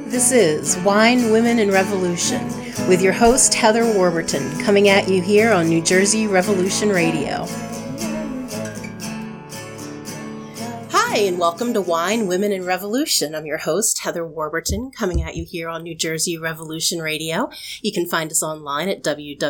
This is Wine, Women, and Revolution with your host, Heather Warburton, coming at you here on New Jersey Revolution Radio. Hi, and welcome to Wine, Women, and Revolution. I'm your host, Heather Warburton, coming at you here on New Jersey Revolution Radio. You can find us online at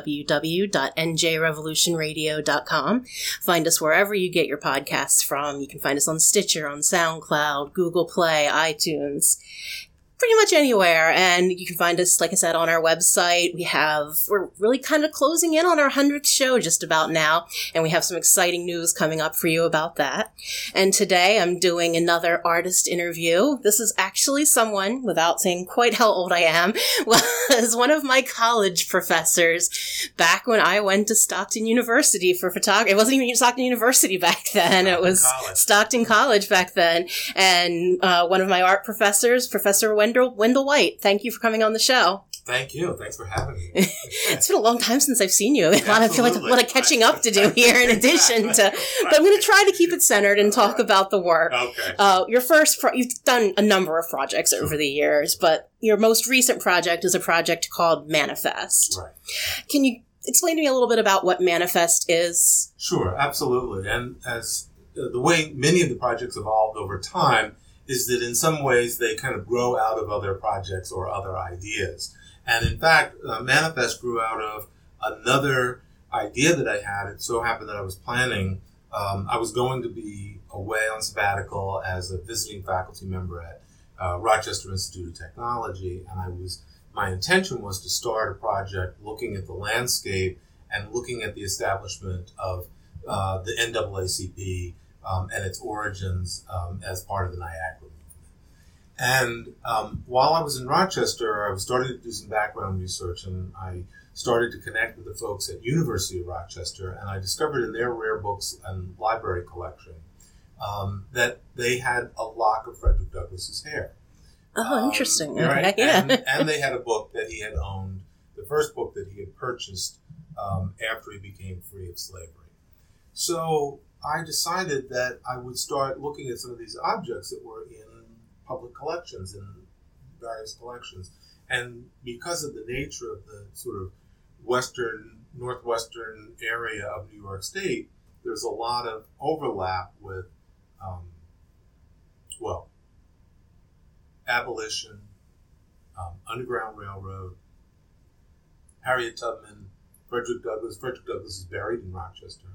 www.njrevolutionradio.com. Find us wherever you get your podcasts from. You can find us on Stitcher, on SoundCloud, Google Play, iTunes, pretty much anywhere. And you can find us, like I said, on our website. We're really kind of closing in on our 100th show just about now, and we have some exciting news coming up for you about that. And today I'm doing another artist interview. This is actually someone, without saying quite how old I am, was one of my college professors back when I went to Stockton University for photography. It wasn't even Stockton University back then. It was Stockton College back then. And one of my art professors, Professor Wendell White. Thank you for coming on the show. Thank you. Thanks for having me. It's been a long time since I've seen you. I feel like a lot of catching up to do here in addition to, but I'm going to try to keep it centered and talk about the work. Okay. You've done a number of projects over the years, but your most recent project is a project called Manifest. Right. Can you explain to me a little bit about what Manifest is? Sure, absolutely. And as the way many of the projects evolved over time is that in some ways they kind of grow out of other projects or other ideas. And in fact, Manifest grew out of another idea that I had. It so happened that I was planning, I was going to be away on sabbatical as a visiting faculty member at Rochester Institute of Technology, and my intention was to start a project looking at the landscape and looking at the establishment of the NAACP and its origins as part of the Niagara movement. And while I was in Rochester, I was starting to do some background research, and I started to connect with the folks at University of Rochester, and I discovered in their rare books and library collection that they had a lock of Frederick Douglass's hair. Oh, interesting. Right? Okay, yeah. And they had a book that he had owned, the first book that he had purchased after he became free of slavery. So I decided that I would start looking at some of these objects that were in public collections, in various collections. And because of the nature of the sort of northwestern area of New York State, there's a lot of overlap with, abolition, Underground Railroad, Harriet Tubman, Frederick Douglass. Frederick Douglass is buried in Rochester.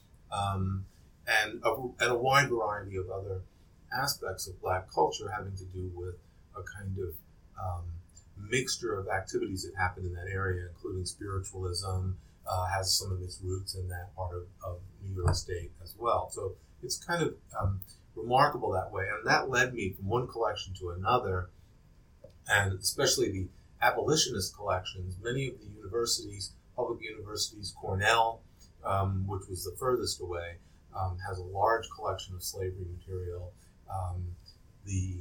And a wide variety of other aspects of Black culture having to do with a kind of mixture of activities that happen in that area, including spiritualism, has some of its roots in that part of New York State as well. So it's kind of remarkable that way. And that led me from one collection to another, and especially the abolitionist collections. Many of the universities, public universities, Cornell, which was the furthest away, has a large collection of slavery material. The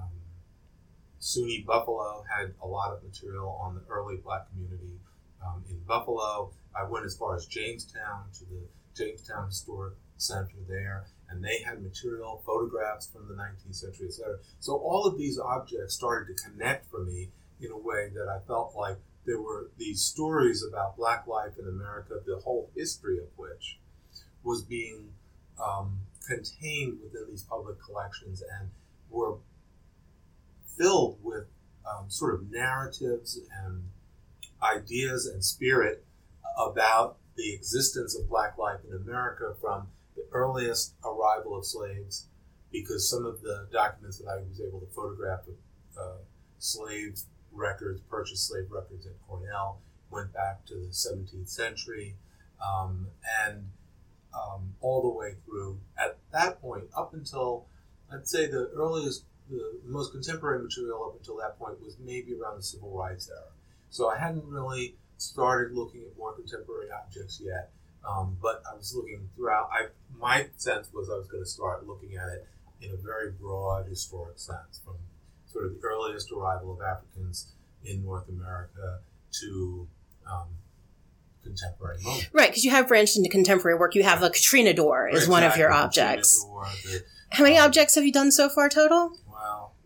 SUNY Buffalo had a lot of material on the early Black community in Buffalo. I went as far as Jamestown, to the Jamestown Historic Center there, and they had material, photographs from the 19th century, etc. So all of these objects started to connect for me in a way that I felt like there were these stories about Black life in America, the whole history of which was being contained within these public collections and were filled with sort of narratives and ideas and spirit about the existence of Black life in America from the earliest arrival of slaves, because some of the documents that I was able to photograph of slave records, purchased slave records at Cornell, went back to the 17th century, and all the way through at that point up until, I'd say the most contemporary material up until that point was maybe around the Civil Rights era. So I hadn't really started looking at more contemporary objects yet, but I was looking throughout. My sense was I was going to start looking at it in a very broad historic sense, from sort of the earliest arrival of Africans in North America to contemporary moment. Right, because you have branched into contemporary work. You have the Katrina door is one of your objects. How many objects have you done so far total? Wow.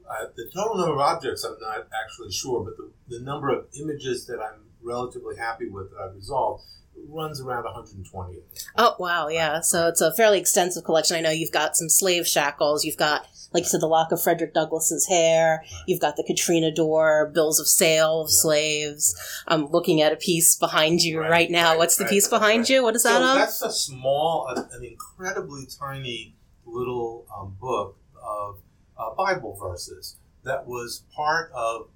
The total number of objects, I'm not actually sure, but the number of images that I'm relatively happy with that I've resolved runs around 120. Oh, wow, yeah. So it's a fairly extensive collection. I know you've got some slave shackles. You've got, like you said, the lock of Frederick Douglass's hair. Right. You've got the Katrina door, bills of sale of slaves. Yeah. I'm looking at a piece behind you right now. What's the piece behind you? What is that of? That's a small, an incredibly tiny little book of Bible verses that was part of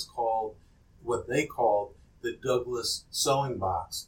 what they called the Douglass Sewing Box.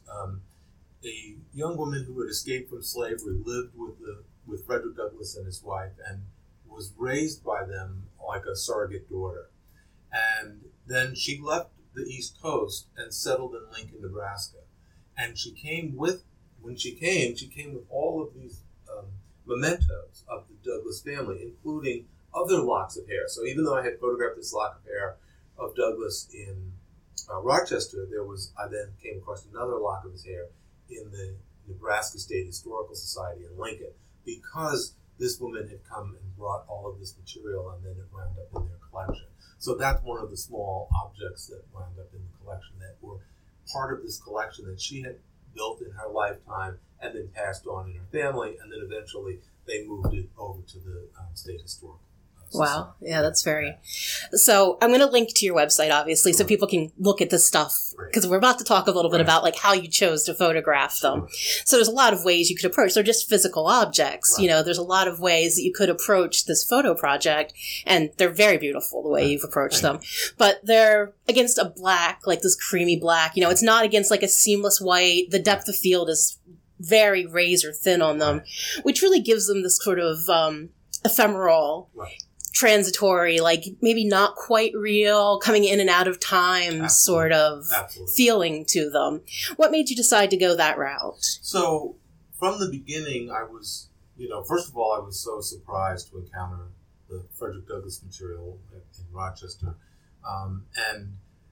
A young woman who had escaped from slavery lived with Frederick Douglass and his wife and was raised by them like a surrogate daughter. And then she left the East Coast and settled in Lincoln, Nebraska. And when she came with all of these mementos of the Douglass family, including other locks of hair. So even though I had photographed this lock of hair of Douglass in Rochester, I then came across another lock of his hair in the Nebraska State Historical Society in Lincoln, because this woman had come and brought all of this material, and then it wound up in their collection. So that's one of the small objects that wound up in the collection that were part of this collection that she had built in her lifetime and then passed on in her family, and then eventually they moved it over to the State Historical. Wow. Yeah, that's very... So I'm going to link to your website, obviously, so people can look at this stuff, because we're about to talk a little bit about like how you chose to photograph them. So there's a lot of ways you could approach. They're just physical objects. You know, there's a lot of ways that you could approach this photo project, and they're very beautiful the way you've approached them. But they're against a black, like this creamy black. You know, it's not against like a seamless white. The depth of field is very razor thin on them, which really gives them this sort of ephemeral... transitory, like maybe not quite real, coming in and out of time sort of feeling to them. What made you decide to go that route? So from the beginning, I was, first of all, I was so surprised to encounter the Frederick Douglass material in Rochester. It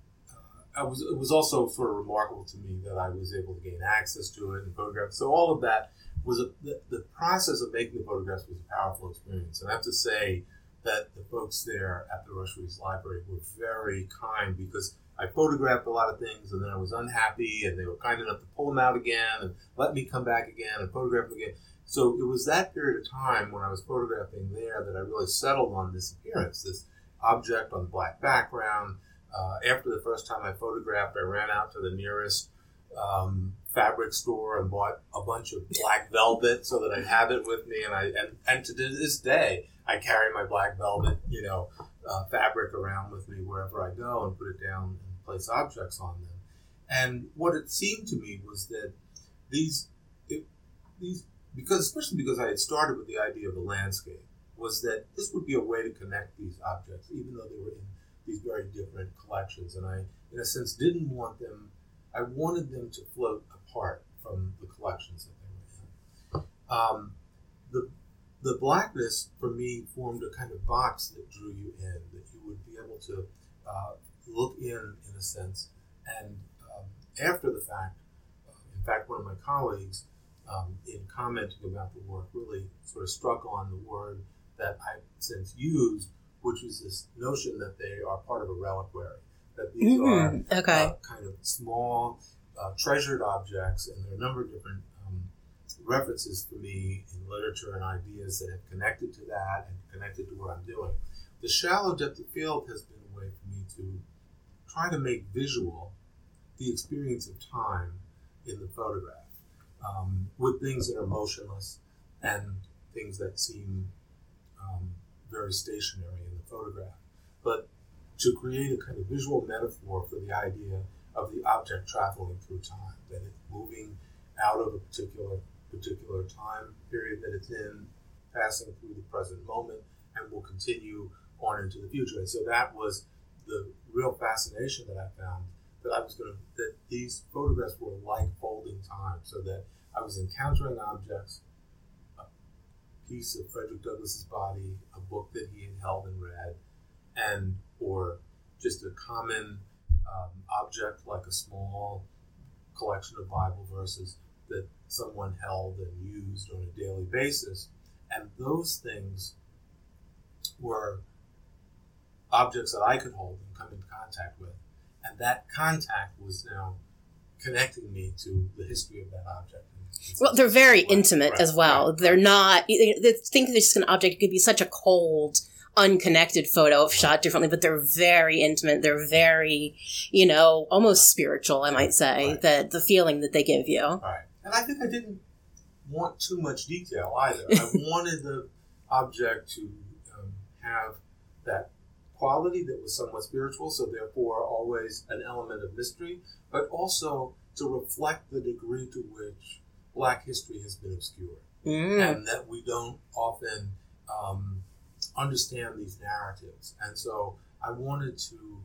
was also sort of remarkable to me that I was able to gain access to it and photograph. So all of that was the process of making the photographs was a powerful experience. And I have to say that the folks there at the Rush Reads Library were very kind, because I photographed a lot of things and then I was unhappy, and they were kind enough to pull them out again and let me come back again and photograph them again. So it was that period of time when I was photographing there that I really settled on this appearance, this object on black background. After the first time I photographed, I ran out to the nearest fabric store and bought a bunch of black velvet so that I'd have it with me. And to this day, I carry my black velvet, fabric around with me wherever I go and put it down and place objects on them. And what it seemed to me was that especially because I had started with the idea of the landscape, was that this would be a way to connect these objects, even though they were in these very different collections. And I, in a sense, didn't want them, I wanted them to float apart from the collections that they were in. The blackness, for me, formed a kind of box that drew you in, that you would be able to look in a sense. And after the fact, in fact, one of my colleagues, in commenting about the work, really sort of struck on the word that I've since used, which was this notion that they are part of a reliquary, that these are kind of small, treasured objects, and there are a number of different references for me in literature and ideas that have connected to that and connected to what I'm doing. The shallow depth of field has been a way for me to try to make visual the experience of time in the photograph, with things that are motionless and things that seem very stationary in the photograph. But to create a kind of visual metaphor for the idea of the object traveling through time, that it's moving out of a particular time period that it's in, passing through the present moment, and will continue on into the future. And so that was the real fascination that I found, that these photographs were like folding time, so that I was encountering objects, a piece of Frederick Douglass's body, a book that he had held and read, or just a common object like a small collection of Bible verses that someone held and used on a daily basis. And those things were objects that I could hold and come into contact with. And that contact was now connecting me to the history of that object. Well, they're very intimate as well. Right. They're not, they think they're just an object. It could be such a cold, unconnected photo shot differently, but they're very intimate. They're very, almost spiritual, I might say, that the feeling that they give you. Right. And I think I didn't want too much detail either. I wanted the object to have that quality that was somewhat spiritual, so therefore always an element of mystery, but also to reflect the degree to which Black history has been obscured, and that we don't often understand these narratives. And so I wanted to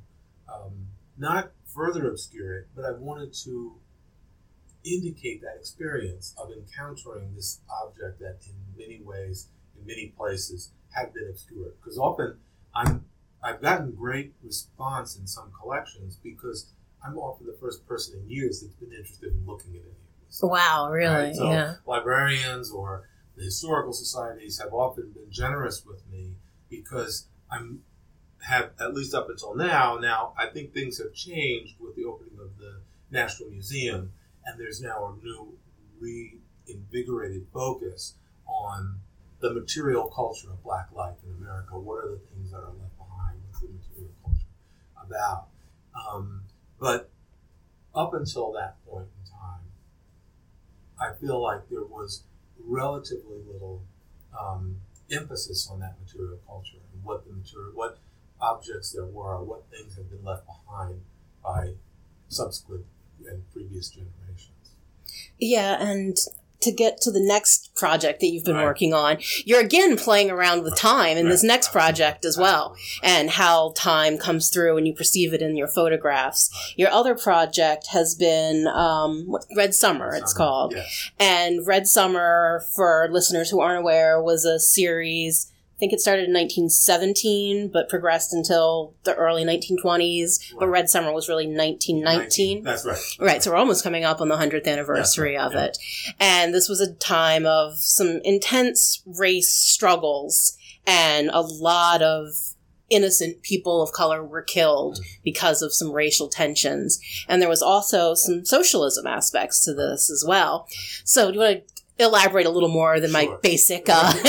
not further obscure it, but I wanted to indicate that experience of encountering this object that in many ways, in many places, had been obscured. Because often I've gotten great response in some collections because I'm often the first person in years that's been interested in looking at any of this. Wow, really? Right? So yeah. Librarians or the historical societies have often been generous with me because have at least up until now I think things have changed with the opening of the National Museum, and there's now a new reinvigorated focus on the material culture of Black life in America. What are the things that are left behind? What's the material culture about? But up until that point in time, I feel like there was relatively little emphasis on that material culture and what objects there were, what things have been left behind by subsequent and previous generations. Yeah, and to get to the next project that you've been working on, you're again playing around with time in this next project as well, and how time comes through and you perceive it in your photographs. Your other project has been Red Summer, it's called. Yes. And Red Summer, for listeners who aren't aware, was a series, I think it started in 1917, but progressed until the early 1920s. Right. But Red Summer was really 1919. That's right. Right, so we're almost coming up on the 100th anniversary of it. And this was a time of some intense race struggles, and a lot of innocent people of color were killed because of some racial tensions. And there was also some socialism aspects to this as well. So do you want to elaborate a little more than my basic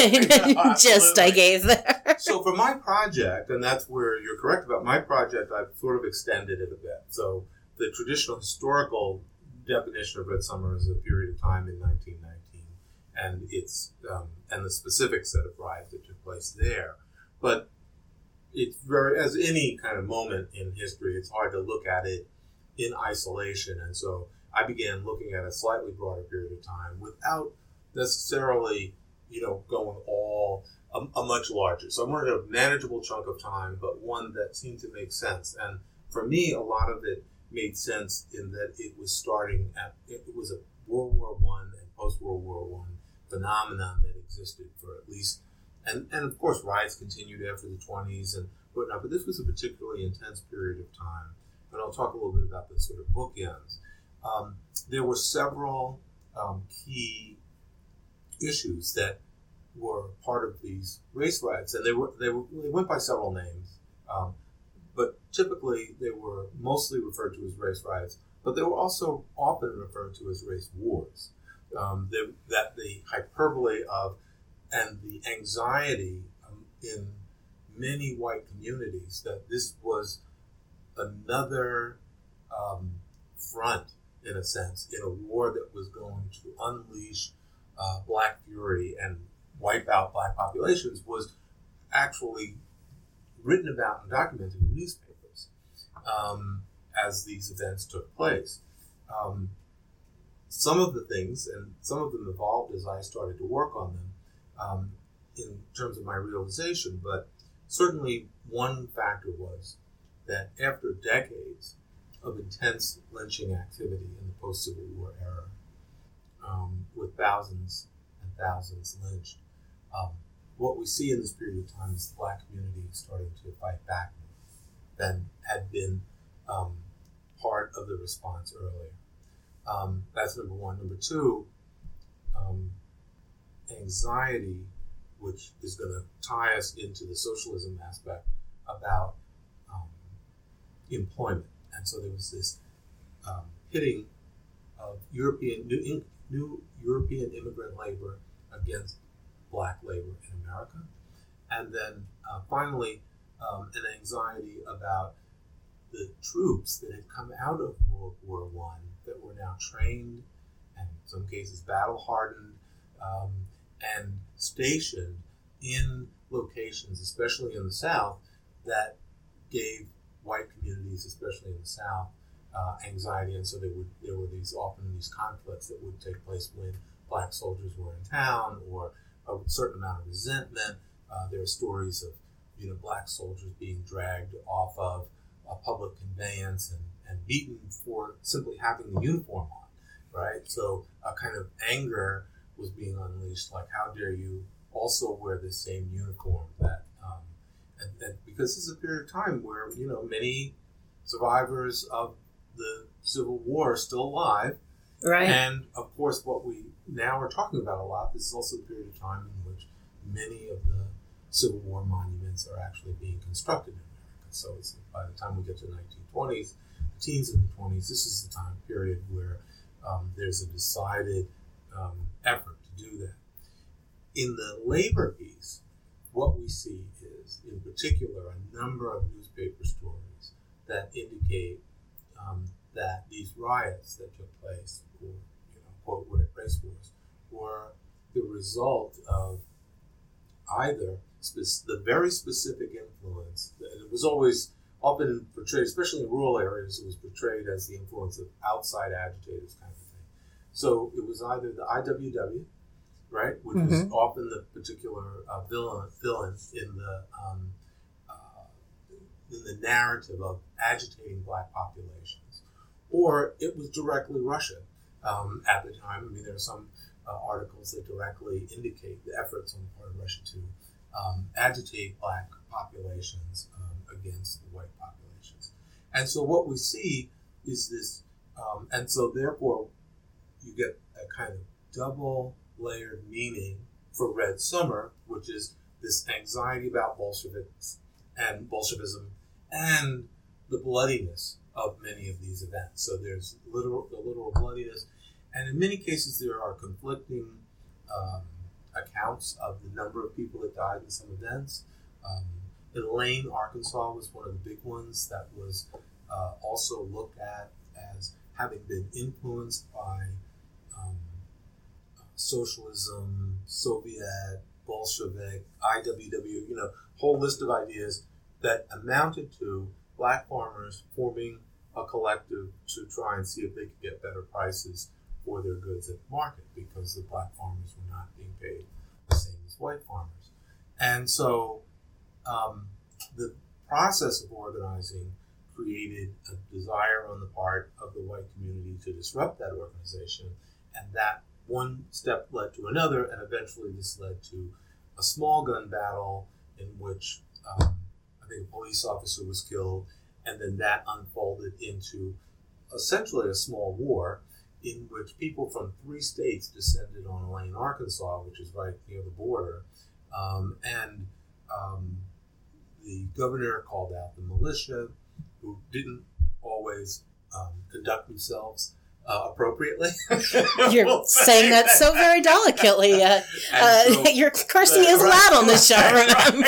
gist I gave there? So for my project, and that's where you're correct about my project, I've sort of extended it a bit. So the traditional historical definition of Red Summer is a period of time in 1919, and it's and the specifics that arrived that took place there. But it's very, as any kind of moment in history, it's hard to look at it in isolation, and so I began looking at a slightly broader period of time without necessarily, going all a much larger. So I wanted a manageable chunk of time, but one that seemed to make sense. And for me, a lot of it made sense in that it was a World War I and post-World War I phenomenon that existed for at least, and of course riots continued after the 20s and whatnot, but this was a particularly intense period of time. And I'll talk a little bit about the sort of bookends. There were several key issues that were part of these race riots, and they went by several names, but typically they were mostly referred to as race riots, but they were also often referred to as race wars. That the hyperbole of and the anxiety in many white communities that this was another front, in a sense, in a war that was going to unleash Black fury and wipe out Black populations was actually written about and documented in newspapers as these events took place. Some of the things, and some of them evolved as I started to work on them in terms of my realization, but certainly one factor was that after decades of intense lynching activity in the post-Civil War era, with thousands and thousands lynched, what we see in this period of time is the Black community starting to fight back than had been part of the response earlier. That's number one. Number two, anxiety, which is going to tie us into the socialism aspect, about employment. And so there was this pitting of new European immigrant labor against black labor in America. And then finally, an anxiety about the troops that had come out of World War I that were now trained and in some cases battle-hardened and stationed in locations, especially in the South, that gave white communities, especially in the South, anxiety. And so there were often these conflicts that would take place when black soldiers were in town, or a certain amount of resentment. There are stories of black soldiers being dragged off of a public conveyance and beaten for simply having the uniform on, right? So a kind of anger was being unleashed, like, how dare you also wear the same uniform? And because this is a period of time where many survivors of the Civil War are still alive, right? And of course, what we now are talking about a lot. This is also a period of time in which many of the Civil War monuments are actually being constructed in America. So it's, by the time we get to the 1920s, the teens in the 20s, this is the time period where there's a decided effort to do that. In the labor piece, what we see is, in particular, a number of newspaper stories that indicate that these riots that took place, or quote, race wars, were the result of either the very specific influence. It was always often portrayed, especially in rural areas, it was portrayed as the influence of outside agitators, kind of thing. So it was either the IWW, right, which was often the particular villain in the narrative of agitating black populations, or it was directly Russia at the time. I mean, there are some articles that directly indicate the efforts on the part of Russia to agitate black populations against the white populations. And so what we see is this, and so therefore you get a kind of double layered meaning for Red Summer, which is this anxiety about Bolsheviks and Bolshevism and the bloodiness of many of these events. So there's the literal bloodiness, and in many cases there are conflicting accounts of the number of people that died in some events. Elaine, Arkansas was one of the big ones that was also looked at as having been influenced by socialism, Soviet, Bolshevik, IWW, whole list of ideas that amounted to black farmers forming a collective to try and see if they could get better prices for their goods at the market, because the black farmers were not being paid the same as white farmers. And so the process of organizing created a desire on the part of the white community to disrupt that organization, and that one step led to another, and eventually this led to a small gun battle in which I think a police officer was killed, and then that unfolded into essentially a small war in which people from 3 states descended on Elaine, Arkansas, which is right near the border, and the governor called out the militia, who didn't always conduct themselves appropriately. You're saying that so very delicately. So you're cursing is allowed on this show, remember?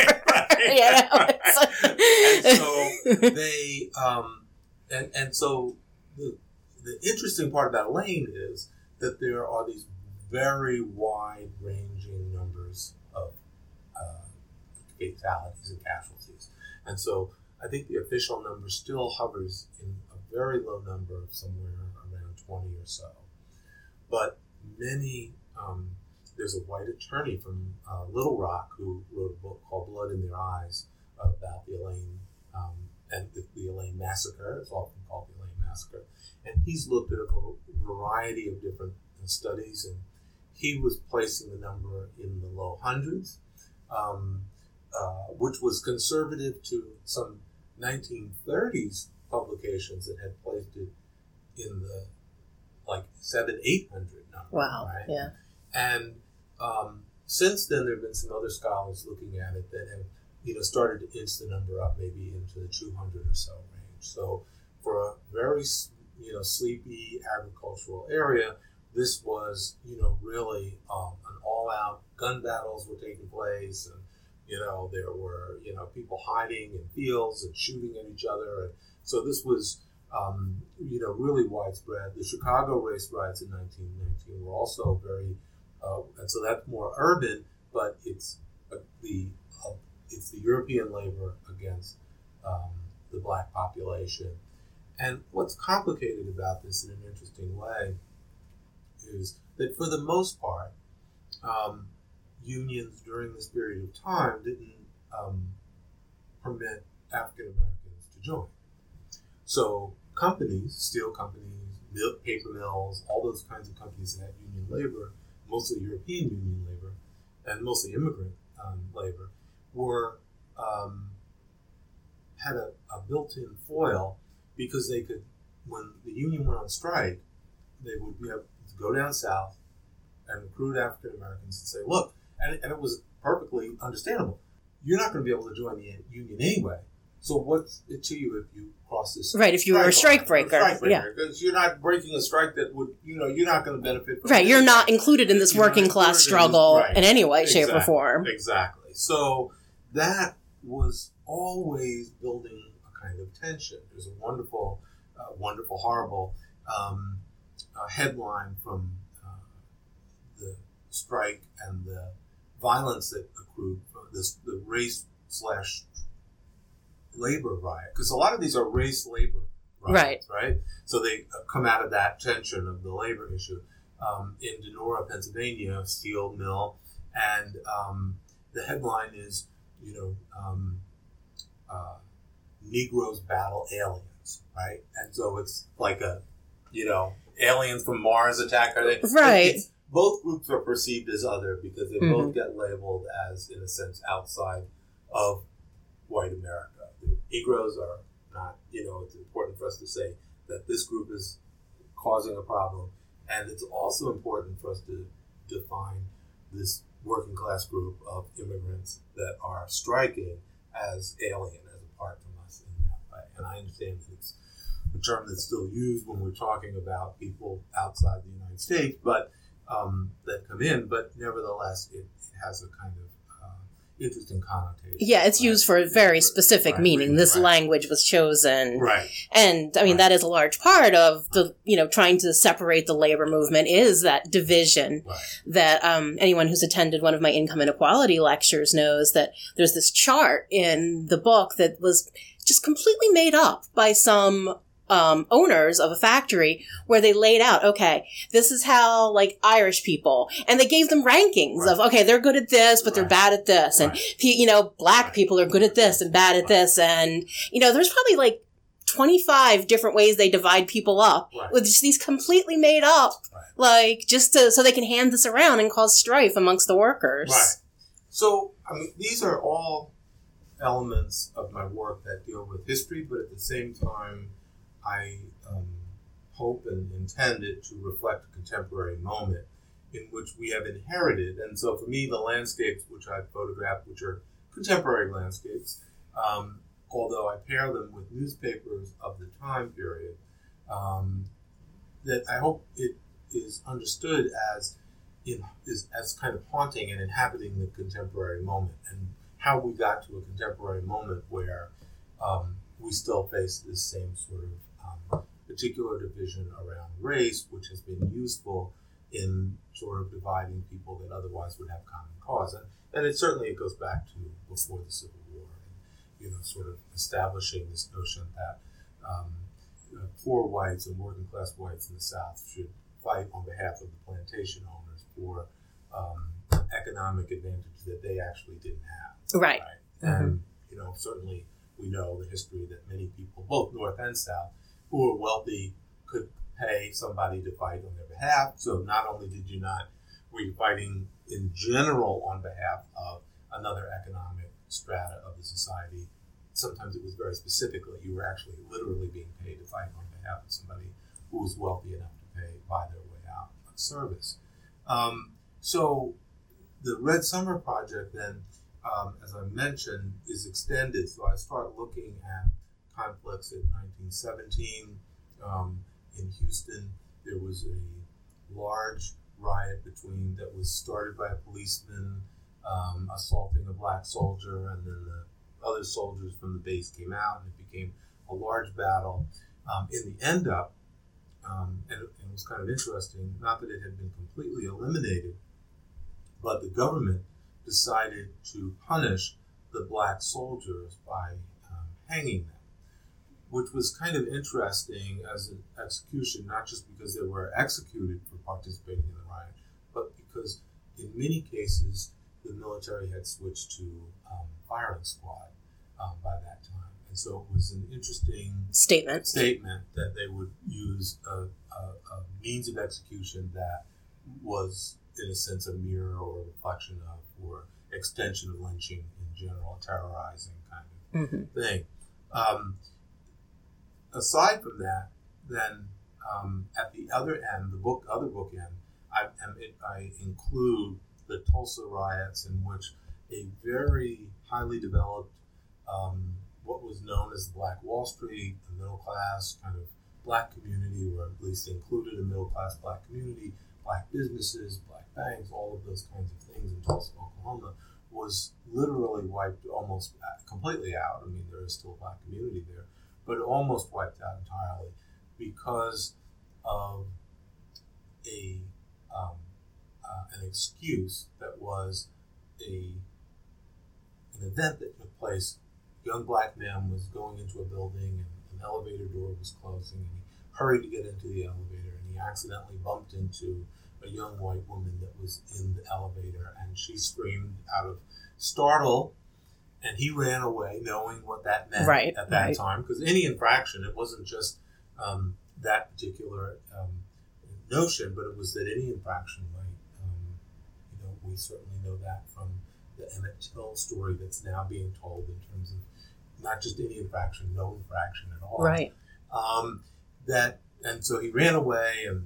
And so the interesting part about Elaine is that there are these very wide-ranging numbers of fatalities and casualties. And so I think the official number still hovers in a very low number, of somewhere around 20 or so. But many, there's a white attorney from Little Rock who wrote a book called Blood in Their Eyes about the Elaine, and the Elaine Massacre. It's often called the Elaine Massacre. And he's looked at a variety of different studies, and he was placing the number in the low hundreds, which was conservative to some 1930s publications that had placed it in the 700-800 number. Wow. Right? Yeah. And since then, there have been some other scholars looking at it that have started to inch the number up maybe into the 200 or so range. So for a very, sleepy agricultural area, this was, really an all-out gun battles were taking place, and there were people hiding in fields and shooting at each other, and so this was really widespread. The Chicago race riots in 1919 were also very, and so that's more urban, but it's the European labor against the black population. And what's complicated about this in an interesting way is that for the most part, unions during this period of time didn't permit African Americans to join. So companies, steel companies, paper mills, all those kinds of companies that had union labor, mostly European union labor, and mostly immigrant labor, were had a built-in foil, because they could, when the union went on strike, they would be able to go down south and recruit African Americans and say, look, and it was perfectly understandable, you're not going to be able to join the union anyway. So what's it to you if you cross this? Right, if you were a strike breaker. Yeah. Because you're not breaking a strike that would, you're not going to benefit from. Right, you're not included in this working class struggle in any way, shape, or form. Exactly. So that was always building a kind of tension. There's a wonderful, horrible headline from the strike and the violence that accrued from the race/labor riot, because a lot of these are race labor riots, right? So they come out of that tension of the labor issue. In Donora, Pennsylvania, a steel mill, and the headline is, Negroes battle aliens, right? And so it's like aliens from Mars attack. Right. Both groups are perceived as other because they both get labeled as, in a sense, outside of white America. The Negroes are not, it's important for us to say that this group is causing a problem. And it's also important for us to define this working class group of immigrants that are striking as alien, as apart from us in that way. And I understand that it's a term that's still used when we're talking about people outside the United States, but that come in, but nevertheless, it has a kind of interesting connotation. Yeah, it's used for a very specific meaning. This language was chosen. Right. And, I mean, that is a large part of the, trying to separate the labor movement is that division that anyone who's attended one of my income inequality lectures knows that there's this chart in the book that was just completely made up by some owners of a factory, where they laid out, okay, this is how, Irish people, and they gave them rankings of, okay, they're good at this, but they're bad at this, and, black people are good at this and bad at this, and, there's probably 25 different ways they divide people up with just these completely made up, so they can hand this around and cause strife amongst the workers. Right. So, these are all elements of my work that deal with history, but at the same time, I hope and intend it to reflect a contemporary moment in which we have inherited. And so for me, the landscapes which I've photographed, which are contemporary landscapes, although I pair them with newspapers of the time period, that I hope it is understood as kind of haunting and inhabiting the contemporary moment, and how we got to a contemporary moment where we still face this same sort of particular division around race, which has been useful in sort of dividing people that otherwise would have common cause. And it certainly goes back to before the Civil War, and, sort of establishing this notion that poor whites and working class whites in the South should fight on behalf of the plantation owners for economic advantage that they actually didn't have. Right. And, certainly we know the history that many people, both North and South, who were wealthy could pay somebody to fight on their behalf. So not only were you fighting in general on behalf of another economic strata of the society, sometimes it was very specifically, you were actually literally being paid to fight on behalf of somebody who was wealthy enough to buy their way out of service. So the Red Summer Project then as I mentioned, is extended. So I start looking at conflicts in 1917 in Houston. There was a large riot that was started by a policeman assaulting a black soldier, and then the other soldiers from the base came out, and it became a large battle. In the end up, and it was kind of interesting, not that it had been completely eliminated, but the government decided to punish the black soldiers by hanging them, which was kind of interesting as an execution, not just because they were executed for participating in the riot, but because in many cases the military had switched to firing squad by that time. And so it was an interesting statement that they would use a means of execution that was, in a sense, a mirror or a reflection of, or extension of lynching in general, terrorizing kind of thing. Aside from that, then at the other end, other book end, I include the Tulsa riots, in which a very highly developed, what was known as the Black Wall Street, the middle class kind of black community, or at least included a middle class black community, black businesses, black banks, all of those kinds of things in Tulsa, Oklahoma, was literally wiped almost completely out. I mean, there is still a black community there, but almost wiped out entirely because of an excuse that was an event that took place. A young black man was going into a building, and an elevator door was closing, and he hurried to get into the elevator, and he accidentally bumped into a young white woman that was in the elevator, and she screamed out of startle, and he ran away knowing what that meant at that time, because any infraction, it wasn't just that particular notion, but it was that any infraction might, we certainly know that from the Emmett Till story that's now being told, in terms of not just any infraction, no infraction at all. Right. And so he ran away, and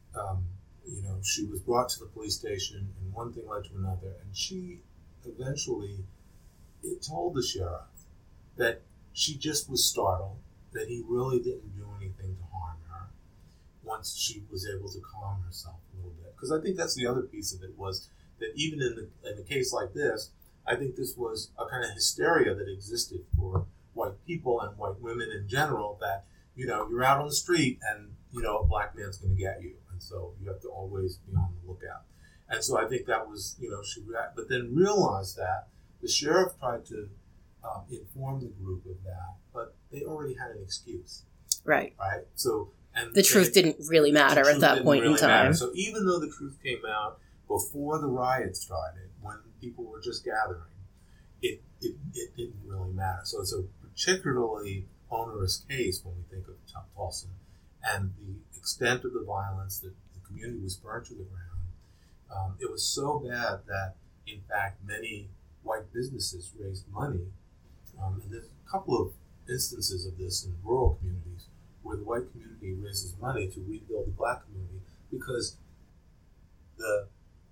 she was brought to the police station, and one thing led to another, and she eventually told the sheriff that she just was startled, that he really didn't do anything to harm her, once she was able to calm herself a little bit. Because I think that's the other piece of it, was that even in a case like this, I think this was a kind of hysteria that existed for white people and white women in general, that, you're out on the street and, a black man's going to get you. And so you have to always be on the lookout. And so I think that was, but then realized that the sheriff tried to inform the group of that, but they already had an excuse. Right. Right. So, and the truth didn't really matter at that point in time. Matter. So even though the truth came out before the riot started, when people were just gathering, it didn't really matter. So it's a particularly onerous case when we think of Tulsa and the extent of the violence, that the community was burned to the ground. It was so bad that, in fact, many white businesses raised money. And there's a couple of instances of this in rural communities where the white community raises money to rebuild the black community, because the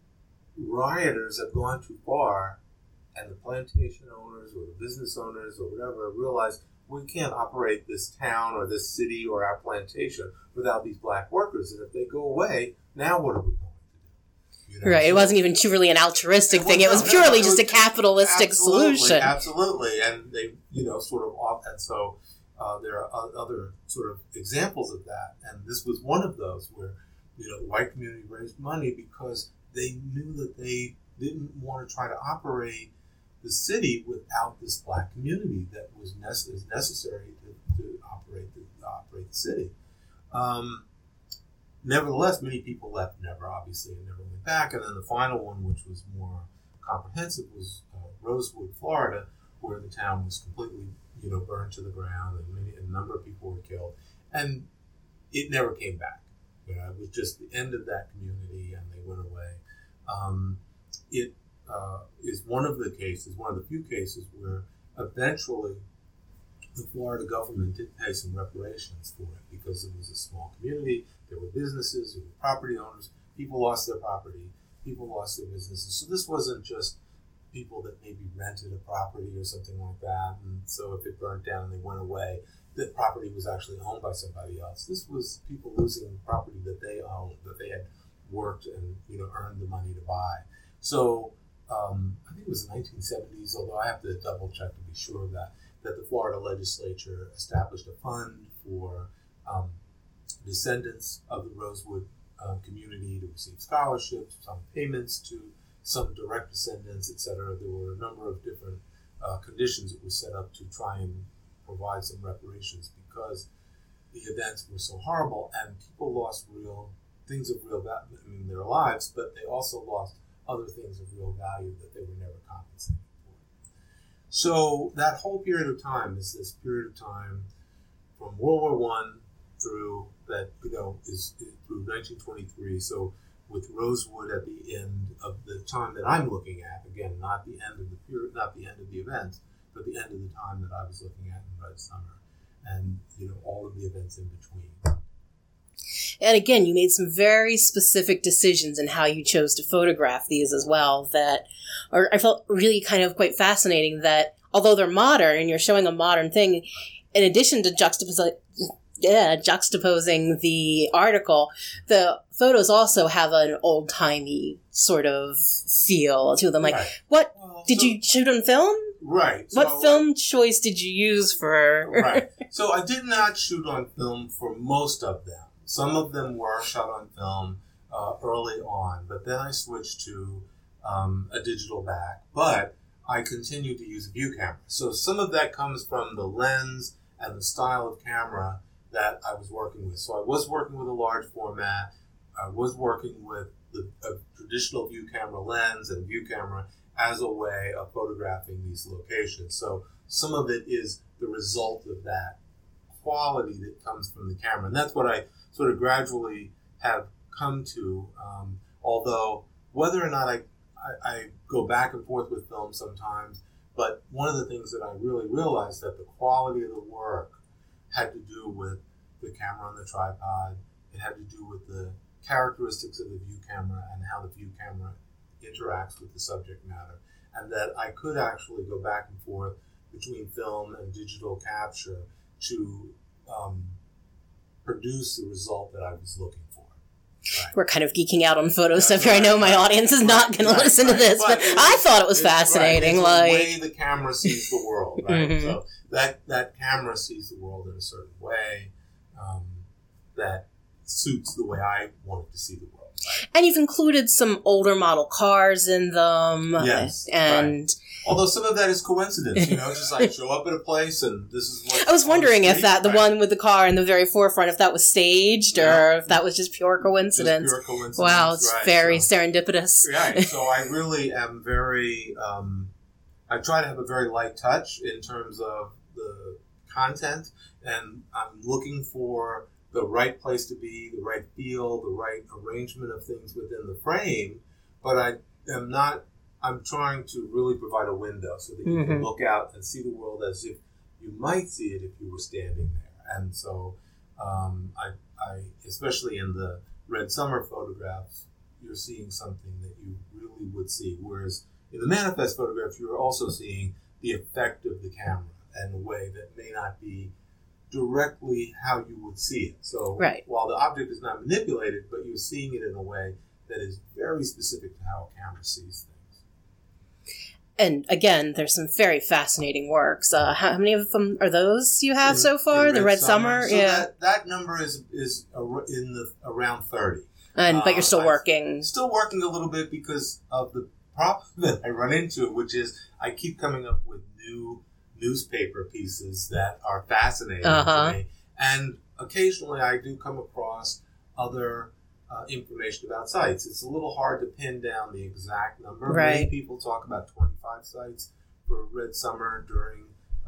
rioters have gone too far, and the plantation owners or the business owners or whatever realize we can't operate this town or this city or our plantation without these black workers. And if they go away, now what are we going to do? Right. So it wasn't even truly an altruistic thing. It was purely just a capitalistic solution. Absolutely. And they, sort of off. And so there are other sort of examples of that. And this was one of those where, the white community raised money because they knew that they didn't want to try to operate the city without this black community that was necessary to operate the city. Nevertheless, many people left, never went back. And then the final one, which was more comprehensive, was Rosewood, Florida, where the town was completely, burned to the ground, and a number of people were killed, and it never came back. It was just the end of that community, and they went away. It is one of the few cases where eventually the Florida government did pay some reparations for it, because it was a small community. There were businesses, there were property owners. People lost their property. People lost their businesses. So this wasn't just people that maybe rented a property or something like that. And so if it burnt down and they went away, the property was actually owned by somebody else. This was people losing property that they owned, that they had worked and earned the money to buy. So I think it was the 1970s, although I have to double check to be sure of that the Florida legislature established a fund for descendants of the Rosewood community to receive scholarships, some payments to some direct descendants, etc. There were a number of different conditions that were set up to try and provide some reparations because the events were so horrible and people lost real things of real value in their lives, but they also lost other things of real value that they were never compensated for. So that whole period of time is this period of time from World War I through that is through 1923. So with Rosewood at the end of the time that I'm looking at, again, not the end of the period, not the end of the event, but the end of the time that I was looking at in Red Summer, and all of the events in between. And again, you made some very specific decisions in how you chose to photograph these as well that I felt really kind of quite fascinating that although they're modern and you're showing a modern thing, in addition to juxtaposing the article, the photos also have an old-timey sort of feel to them. Like, right. What did you shoot on film? Right. What film choice did you use for... Right. So I did not shoot on film for most of them. Some of them were shot on film early on, but then I switched to a digital back. But I continued to use a view camera. So some of that comes from the lens and the style of camera that I was working with. So I was working with a large format. I was working with a traditional view camera lens and view camera as a way of photographing these locations. So some of it is the result of that quality that comes from the camera. And that's what I sort of gradually have come to, although whether or not I go back and forth with film sometimes, but one of the things that I really realized that the quality of the work had to do with the camera on the tripod. It had to do with the characteristics of the view camera and how the view camera interacts with the subject matter, and that I could actually go back and forth between film and digital capture to produce the result that I was looking for. Right. We're kind of geeking out on photo stuff here. I know my audience is not going to listen to this, but I thought it was fascinating. Right. It's the way the camera sees the world, right? Mm-hmm. So that camera sees the world in a certain way that suits the way I wanted to see the world. Right? And you've included some older model cars in them. Yes. And right. Although some of that is coincidence, just like show up at a place and this is what... I was wondering if the one with the car in the very forefront, if that was staged or if that was just pure coincidence. Just pure coincidence. Wow, it's very serendipitous. Right. So I really am very... I try to have a very light touch in terms of the content, and I'm looking for the right place to be, the right feel, the right arrangement of things within the frame, but I'm trying to really provide a window so that you can look out and see the world as if you might see it if you were standing there. And so I especially in the Red Summer photographs, you're seeing something that you really would see, whereas in the manifest photographs, you're also seeing the effect of the camera in a way that may not be directly how you would see it. So while the object is not manipulated, but you're seeing it in a way that is very specific to how a camera sees things. And again, there's some very fascinating works. How many of them are those you have so far? The Red Summer? So that number is in the around 30. But you're still working. Still working a little bit because of the problem that I run into, which is I keep coming up with new newspaper pieces that are fascinating to me. And occasionally I do come across other information about sites. It's a little hard to pin down the exact number. Right. Many people talk about 25 sites for Red Summer during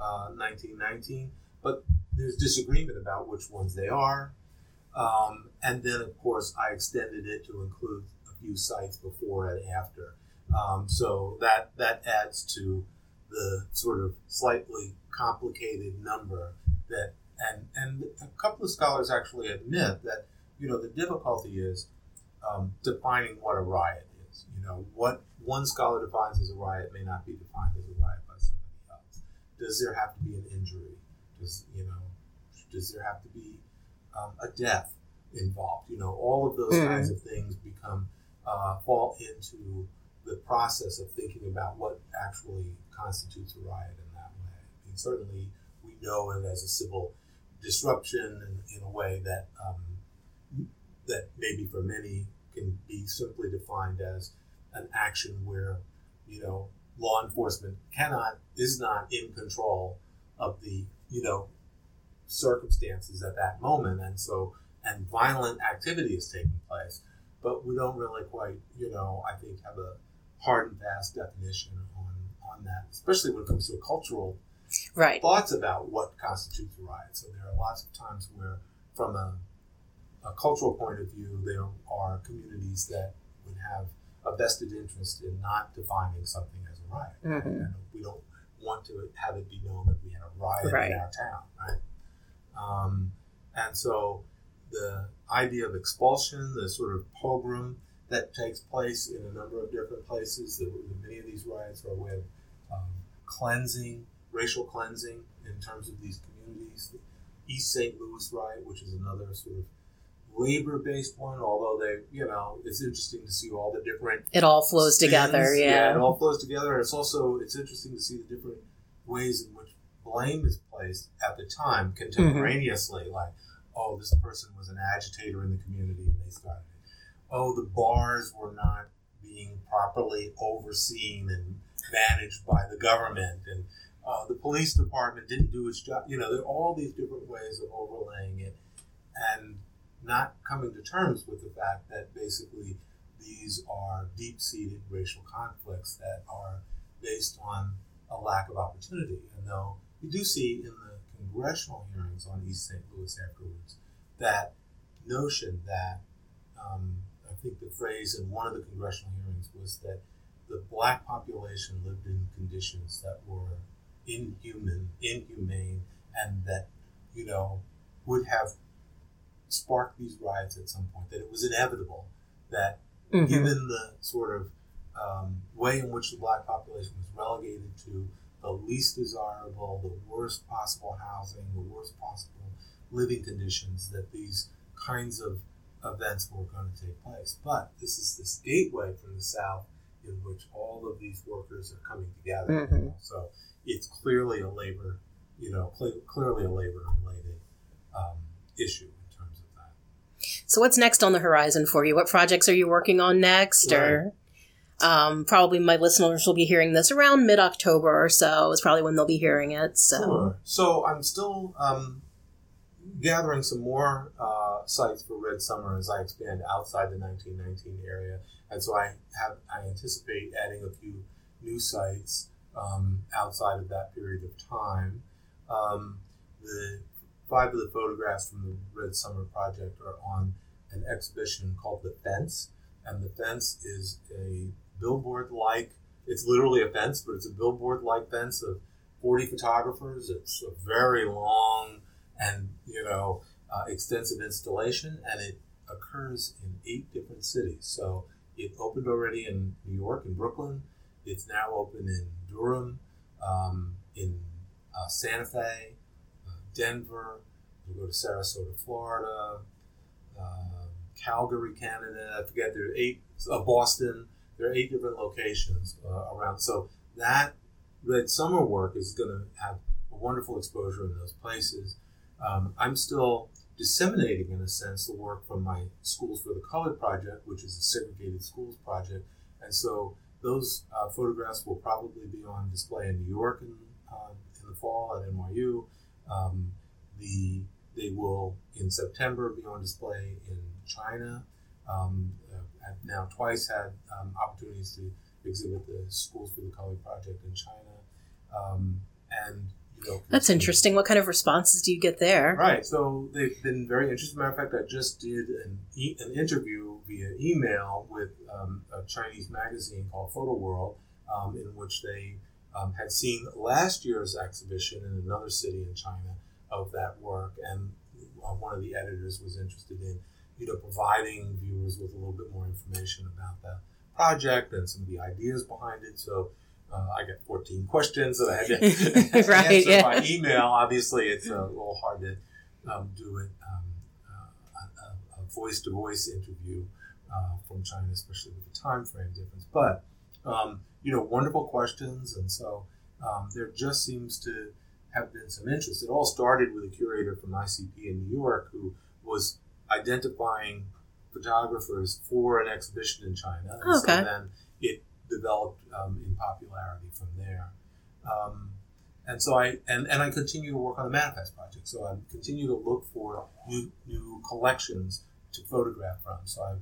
1919, but there's disagreement about which ones they are. And then, of course, I extended it to include a few sites before and after. So that adds to the sort of slightly complicated number that, and a couple of scholars actually admit that, the difficulty is defining what a riot is. What one scholar defines as a riot may not be defined as a riot by somebody else. Does there have to be an injury? Does there have to be a death involved? All of those kinds of things fall into the process of thinking about what actually constitutes a riot in that way. I mean, certainly we know it as a civil disruption in a way that maybe for many can be simply defined as an action where, law enforcement is not in control of the, circumstances at that moment. And violent activity is taking place. But we don't really quite, I think have a hard and fast definition on that, especially when it comes to a cultural thoughts about what constitutes a riot. So there are lots of times where, from a cultural point of view, there are communities that would have a vested interest in not defining something as a riot. Mm-hmm. And we don't want to have it be known that we had a riot in our town, right? And so the idea of expulsion, the sort of pogrom that takes place in a number of different places, many of these riots are a way of cleansing, racial cleansing in terms of these communities. The East St. Louis riot, which is another sort of labor-based one, although it's interesting to see all the different... It all flows together, yeah. It all flows together. It's interesting to see the different ways in which blame is placed at the time, contemporaneously, like, oh, this person was an agitator in the community and they started it. Oh, the bars were not being properly overseen and managed by the government, and the police department didn't do its job. There are all these different ways of overlaying it and not coming to terms with the fact that basically these are deep-seated racial conflicts that are based on a lack of opportunity. And though we do see in the congressional hearings on East St. Louis afterwards that notion that, I think the phrase in one of the congressional hearings was that the black population lived in conditions that were inhumane, and that, would have sparked these riots at some point, that it was inevitable that given the sort of way in which the black population was relegated to the least desirable, the worst possible housing, the worst possible living conditions, that these kinds of events were going to take place. But this is this gateway from the South in which all of these workers are coming together. So it's clearly a labor, clearly a labor-related issue in terms of that. So what's next on the horizon for you? What projects are you working on next? Right. Or probably my listeners will be hearing this around mid-October or so is probably when they'll be hearing it. So, sure. So I'm still gathering some more sites for Red Summer as I expand outside the 1919 area. And so I anticipate adding a few new sites outside of that period of time. The 5 of the photographs from the Red Summer project are on an exhibition called The Fence. And The Fence is a billboard-like, it's literally a fence, but it's a billboard-like fence of 40 photographers. It's a very long and, extensive installation, and it occurs in 8 different cities. So it opened already in New York and Brooklyn. It's now open in Durham, in Santa Fe, Denver. We'll go to Sarasota, Florida, Calgary, Canada. I forget, there are 8, Boston. There are 8 different locations around. So that Red Summer work is going to have a wonderful exposure in those places. I'm still disseminating, in a sense, the work from my Schools for the Colored project, which is a segregated schools project. And so those photographs will probably be on display in New York in the fall at NYU. They will, in September, be on display in China. I've now twice had opportunities to exhibit the Schools for the Colored project in China. That's interesting. What kind of responses do you get there? Right. So they've been very interested. Matter of fact, I just did an interview via email with a Chinese magazine called Photo World, in which they had seen last year's exhibition in another city in China of that work, and one of the editors was interested in, providing viewers with a little bit more information about project and some of the ideas behind it. So I got 14 questions that I had to right, answer by email. Obviously, it's a little hard to do it a voice-to-voice interview from China, especially with the time frame difference. But wonderful questions, and so there just seems to have been some interest. It all started with a curator from ICP in New York who was identifying photographers for an exhibition in China. And okay. So then it developed in popularity from there. And so I continue to work on the Manifest project. So I continue to look for new collections to photograph from. So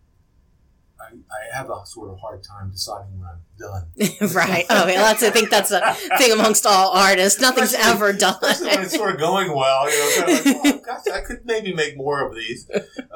I have a sort of hard time deciding when I'm done. Right. Oh, I think that's a thing amongst all artists. Nothing's ever done. Especially when it's sort of going well, kind of like, oh, gosh, I could maybe make more of these.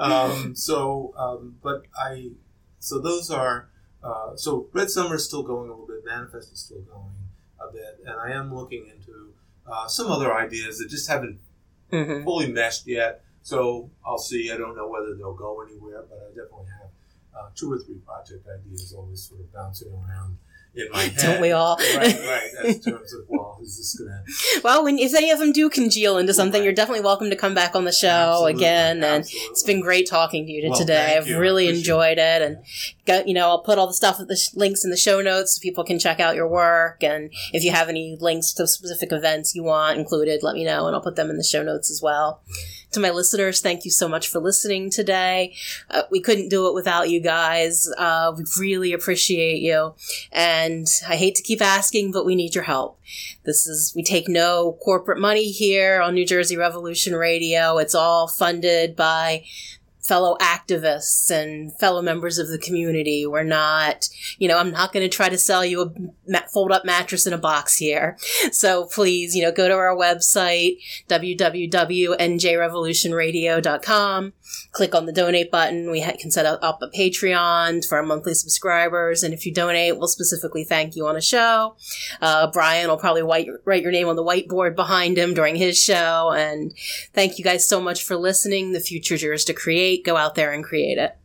So those are, so Red Summer is still going a little bit, Manifest is still going a bit, and I am looking into some other ideas that just haven't fully meshed yet. So I'll see. I don't know whether they'll go anywhere, but I definitely have 2 or 3 project ideas always sort of bouncing around in my head. Don't we all? Right. As terms of, is this going to... Well, if any of them do congeal into something, you're definitely welcome to come back on the show again. And it's been great talking to you today. I've really enjoyed it. And, I'll put all the stuff, the links in the show notes so people can check out your work. And if you have any links to specific events you want included, let me know, and I'll put them in the show notes as well. To my listeners, thank you so much for listening today. We couldn't do it without you guys. We really appreciate you. And I hate to keep asking, but we need your help. We take no corporate money here on New Jersey Revolution Radio. It's all funded by fellow activists and fellow members of the community. We're not, I'm not going to try to sell you a fold-up mattress in a box here. So please, go to our website, www.njrevolutionradio.com. Click on the donate button. We can set up a Patreon for our monthly subscribers. And if you donate, we'll specifically thank you on a show. Brian will probably write your name on the whiteboard behind him during his show. And thank you guys so much for listening. The future's yours to create. Go out there and create it.